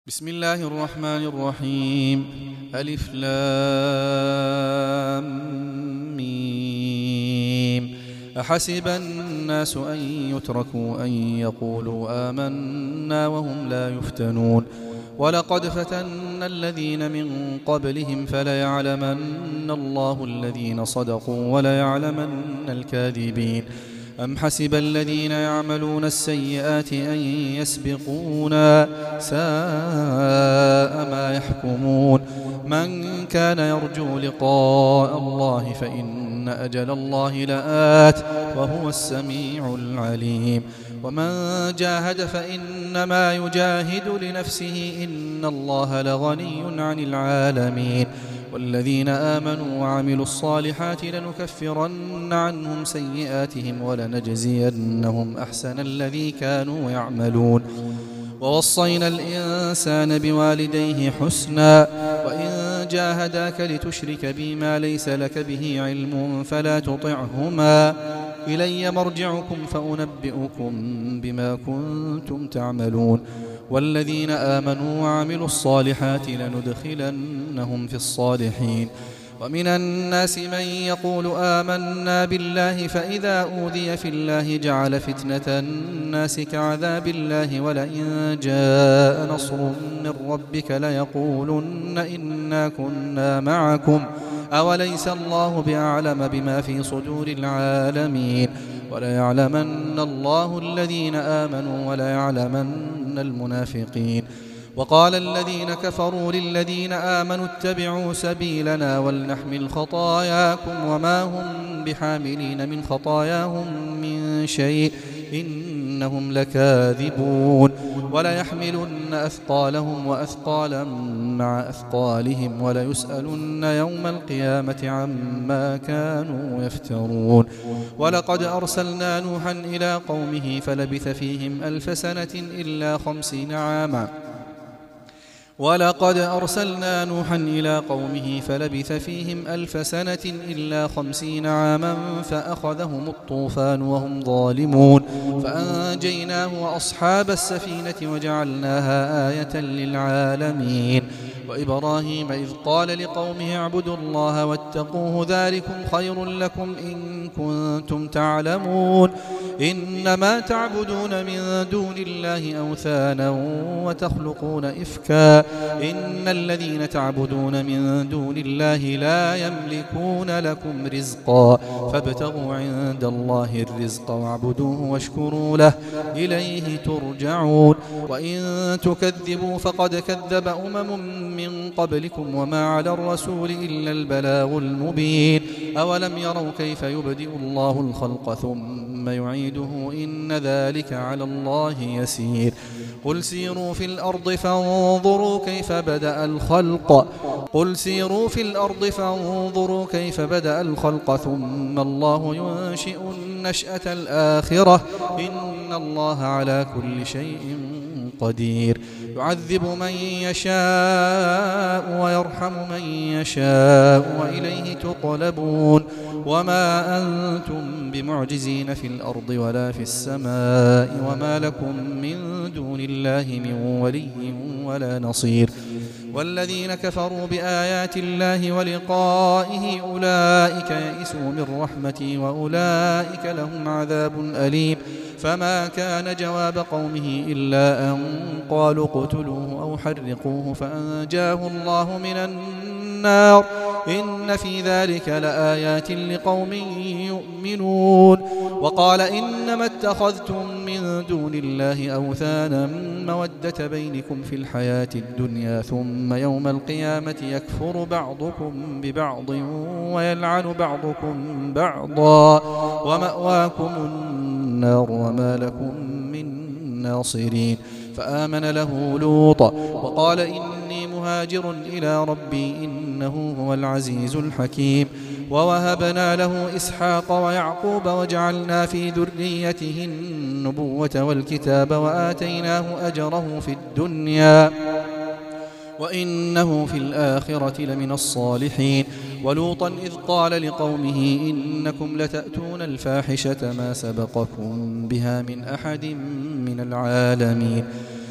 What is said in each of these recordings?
بسم الله الرحمن الرحيم. ألف لام ميم. أحسب الناس أن يتركوا أن يقولوا آمنا وهم لا يفتنون ولقد فتنا الذين من قبلهم فليعلمن الله الذين صدقوا وليعلمن الكاذبين. أم حسب الذين يعملون السيئات أن يسبقونا ساء ما يحكمون. من كان يرجو لقاء الله فإن أجل الله لآت وهو السميع العليم. ومن جاهد فإنما يجاهد لنفسه إن الله لغني عن العالمين. والذين آمنوا وعملوا الصالحات لنكفرن عنهم سيئاتهم ولنجزينهم أحسن الذي كانوا يعملون. ووصينا الإنسان بوالديه حسنا وإن جاهداك لتشرك بي ما ليس لك به علم فلا تطعهما إلي مرجعكم فأنبئكم بما كنتم تعملون. والذين آمنوا وعملوا الصالحات لندخلنهم في الصالحين. ومن الناس من يقول آمنا بالله فإذا أوذي في الله جعل فتنة الناس كعذاب الله ولئن جاء نصر من ربك ليقولن إنا كنا معكم أوليس الله بأعلم بما في صدور العالمين. وليعلمن الله الذين آمنوا وليعلمن المنافقين. وقال الذين كفروا للذين آمنوا اتبعوا سبيلنا ولنحمل خطاياكم وما هم بحاملين من خطاياهم من شيء إنهم لكاذبون. وليحملن أثقالهم وأثقالا مع أثقالهم وليسألن يوم القيامة عما كانوا يفترون. ولقد أرسلنا نوحا إلى قومه فلبث فيهم 1000 سنة إلا 50 عاما. ولقد أرسلنا نوحا إلى قومه فلبث فيهم 1000 سنة إلا 50 عاما فأخذهم الطوفان وهم ظالمون فأنجيناه وأصحاب السفينة وجعلناها آية للعالمين. وإبراهيم إذ قال لقومه اعبدوا الله واتقوه ذلكم خير لكم إن كنتم تعلمون. إنما تعبدون من دون الله أوثانا وتخلقون إفكا إن الذين تعبدون من دون الله لا يملكون لكم رزقا فابتغوا عند الله الرزق واعبدوه واشكروا له إليه ترجعون. وإن تكذبوا فقد كذب من قبلكم وما على الرسول إلا البلاغ المبين. أولم يروا كيف يبدئ الله الخلق ثم يعيده إن ذلك على الله يسير. قل سيروا في الأرض فانظروا كيف بدأ الخلق ثم الله ينشئ النشأة الآخرة إن الله على كل شيء قدير. يعذب من يشاء ويرحم من يشاء وإليه تقلبون. وما أنتم بمعجزين في الأرض ولا في السماء وما لكم من دون الله من ولي ولا نصير. والذين كفروا بآيات الله ولقائه أولئك يئسوا من رحمتي وأولئك لهم عذاب أليم. فما كان جواب قومه إلا أن قالوا اقتلوه أو حرقوه فأنجاه الله من النار إن في ذلك لآيات لقوم يؤمنون. وقال إنما اتخذتم من دون الله أوثانا مودة بينكم في الحياة الدنيا ثم يوم القيامة يكفر بعضكم ببعض ويلعن بعضكم بعضا ومأواكم النار وما لكم من ناصرين. فآمن له لوط وقال إني مهاجر إلى ربي إنه هو العزيز الحكيم. ووهبنا له إسحاق ويعقوب وجعلنا في ذريته النبوة والكتاب وآتيناه أجره في الدنيا وإنه في الآخرة لمن الصالحين. ولوطا إذ قال لقومه إنكم لتأتون الفاحشة ما سبقكم بها من أحد من العالمين.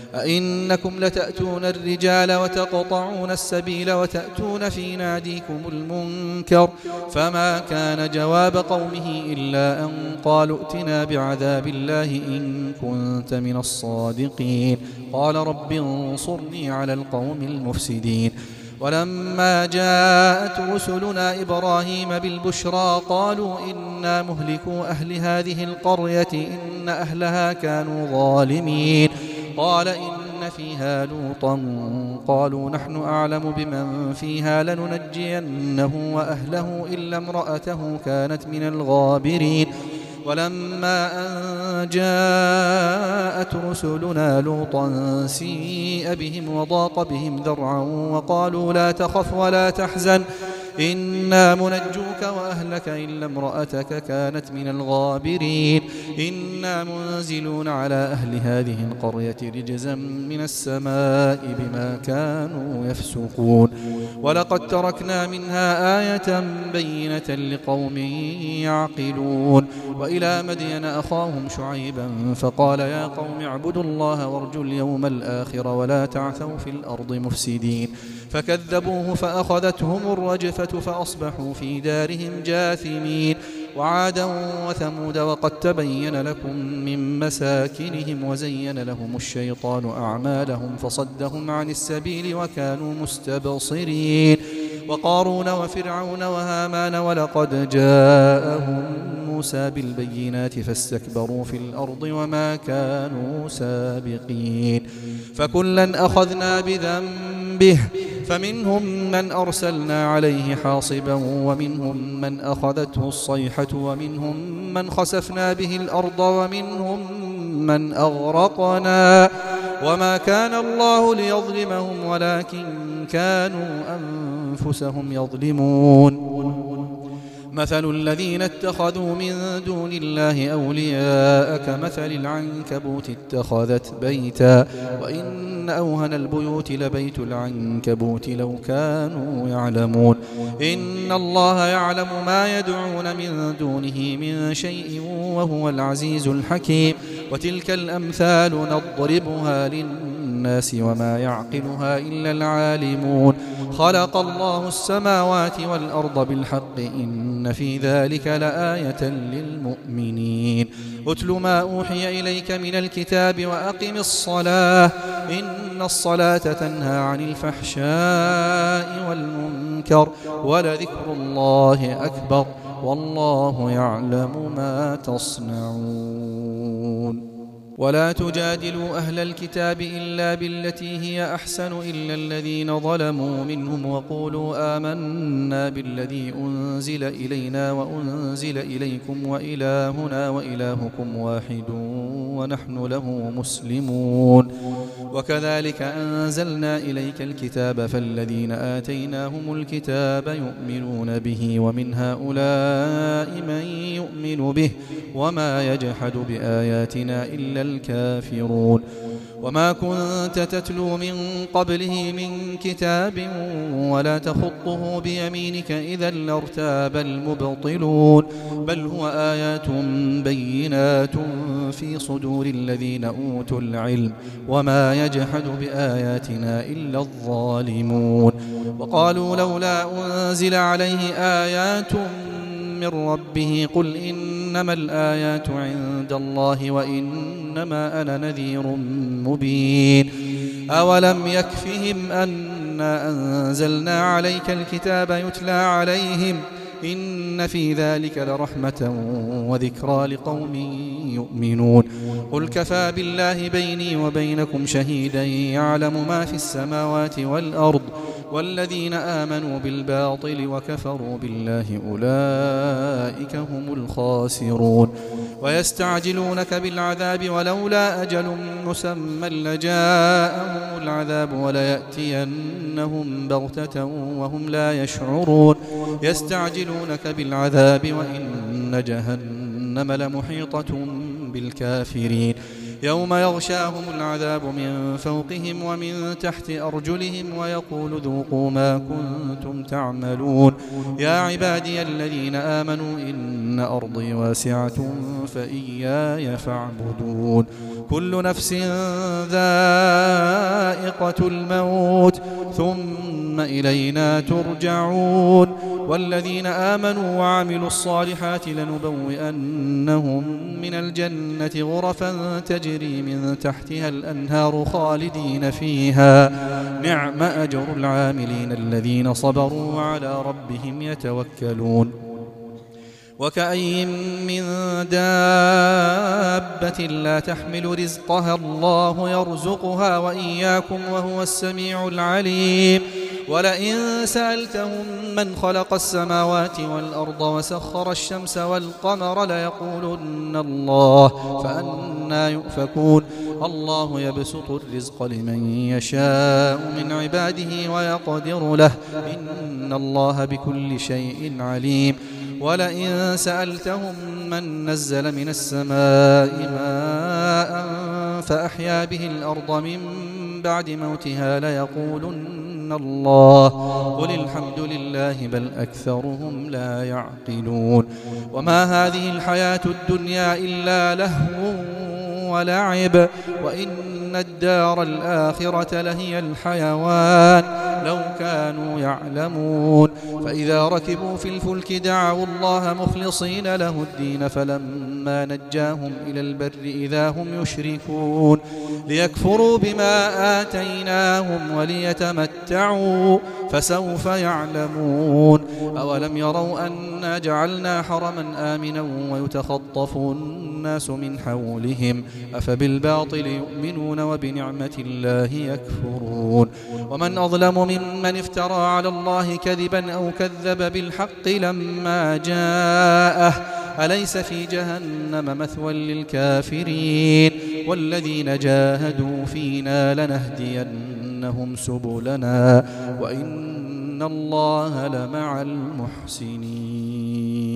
أئنكم لتأتون الرجال وتقطعون السبيل وتأتون في ناديكم المنكر فما كان جواب قومه إلا أن قالوا ائتنا بعذاب الله إن كنت من الصادقين قال رب انصرني على القوم المفسدين ولما جاءت رسلنا إبراهيم بالبشرى قالوا إنا مهلكو أهل هذه القرية إن أهلها كانوا ظالمين قال إن فيها لوطا قالوا نحن أعلم بمن فيها لننجينه وأهله إلا امرأته كانت من الغابرين ولما أن جاءت رسلنا لوطا سيء بهم وضاق بهم ذرعا وقالوا لا تخف ولا تحزن إنا منجوك وأهلك إلا امرأتك كانت من الغابرين إنا منزلون على أهل هذه القرية رجزا من السماء بما كانوا يفسقون ولقد تركنا منها آية بينة لقوم يعقلون وإلى مدين أخاهم شعيبا فقال يا قوم اعبدوا الله وارجوا اليوم الآخر ولا تعثوا في الأرض مفسدين فكذبوه فأخذتهم الرجفة فأصبحوا في دارهم جاثمين وعادا وثمود وقد تبين لكم من مساكنهم وزين لهم الشيطان أعمالهم فصدهم عن السبيل وكانوا مستبصرين وقارون وفرعون وهامان ولقد جاءهم موسى بالبينات فاستكبروا في الأرض وما كانوا سابقين فكلا أخذنا بذنبه فمنهم من أرسلنا عليه حاصبا ومنهم من أخذته الصيحة ومنهم من خسفنا به الأرض ومنهم من أغرقنا وما كان الله ليظلمهم ولكن كانوا أنفسهم يظلمون مثل الذين اتخذوا من دون الله أولياء كمثل العنكبوت اتخذت بيتا وإن أوهن البيوت لبيت العنكبوت لو كانوا يعلمون إن الله يعلم ما يدعون من دونه من شيء وهو العزيز الحكيم وتلك الأمثال نضربها للناس وما يعقلها إلا العالمون خلق الله السماوات والأرض بالحق إن في ذلك لآية للمؤمنين أتل ما أوحي إليك من الكتاب وأقم الصلاة إن الصلاة تنهى عن الفحشاء والمنكر ولذكر الله أكبر والله يعلم ما تصنعون ولا تجادلوا أهل الكتاب إلا بالتي هي أحسن إلا الذين ظلموا منهم وقولوا آمنا بالذي أنزل إلينا وأنزل إليكم وإلهنا وإلهكم واحد ونحن له مسلمون وكذلك أنزلنا إليك الكتاب فالذين آتيناهم الكتاب يؤمنون به ومن هؤلاء من يؤمن به وما يجحد بآياتنا إلا الكافرون وما كنت تتلو من قبله من كتاب ولا تخطه بيمينك إذا لارتاب المبطلون بل هو آيات بينات في صدور الذين أوتوا العلم وما يجحد بآياتنا إلا الظالمون وقالوا لولا أنزل عليه آيات من ربه قل إنما الآيات عند الله وإنما أنا نذير مبين أولم يكفهم أنا أنزلنا عليك الكتاب يتلى عليهم إن في ذلك لرحمة وذكرى لقوم يؤمنون قل كفى بالله بيني وبينكم شهيدا يعلم ما في السماوات والأرض والذين آمنوا بالباطل وكفروا بالله أولئك هم الخاسرون ويستعجلونك بالعذاب ولولا أجل مسمى لجاءهم العذاب وليأتينهم بغتة وهم لا يشعرون يستعجلونك بالعذاب وإن جهنم لمحيطة بالكافرين يوم يغشاهم العذاب من فوقهم ومن تحت أرجلهم ويقول ذوقوا ما كنتم تعملون يا عبادي الذين آمنوا إن أرضي واسعة فإياي فاعبدون كل نفس ذائقة الموت ثم إلينا ترجعون والذين آمنوا وعملوا الصالحات لنبوئنهم من الجنة غرفا تجري من تحتها الأنهار خالدين فيها نعم أجر العاملين الذين صبروا وعلى ربهم يتوكلون وكأي من دابة لا تحمل رزقها الله يرزقها وإياكم وهو السميع العليم ولئن سألتهم من خلق السماوات والأرض وسخر الشمس والقمر ليقولن الله فأنى يؤفكون الله يبسط الرزق لمن يشاء من عباده ويقدر له إن الله بكل شيء عليم ولئن سألتهم من نزل من السماء ماء فأحيا به الأرض من بعد موتها ليقولن الله قل الحمد لله بل أكثرهم لا يعقلون وما هذه الحياة الدنيا إلا لهو ولعب وإن الدار الآخرة لهي الحيوان لو كانوا يعلمون فإذا ركبوا في الفلك دعوا الله مخلصين له الدين فلما نجاهم إلى البر إذا هم يشركون ليكفروا بما آتيناهم وليتمتعوا فسوف يعلمون أولم يروا أنا جعلنا حرما آمنا ويتخطف الناس من حولهم أفبالباطل يؤمنون وبنعمة الله يكفرون ومن أظلم ممن افترى على الله كذبا أو كذب بالحق لما جاءه أليس في جهنم مثوى للكافرين والذين جاهدوا فينا لنهدينهم سبلنا وإن الله لمع المحسنين